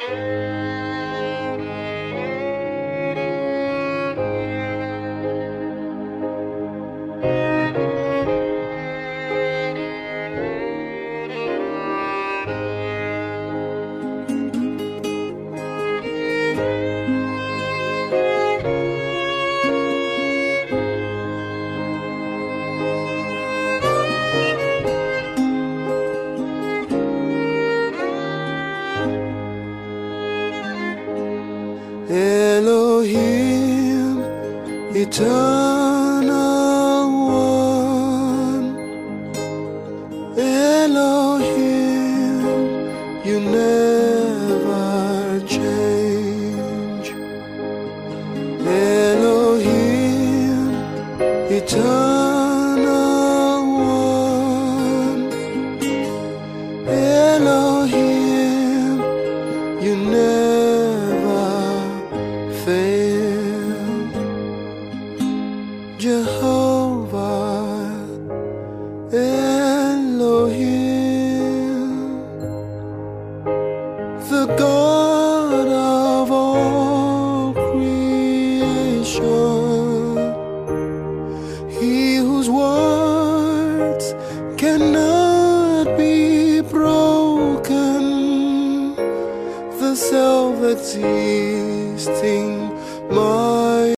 Elohim, eternal one. Elohim, you never change. Elohim, eternal one. Elohim, you never fail. Jehovah Elohim, the God of all creation, He whose words cannot be broken, the self-existing,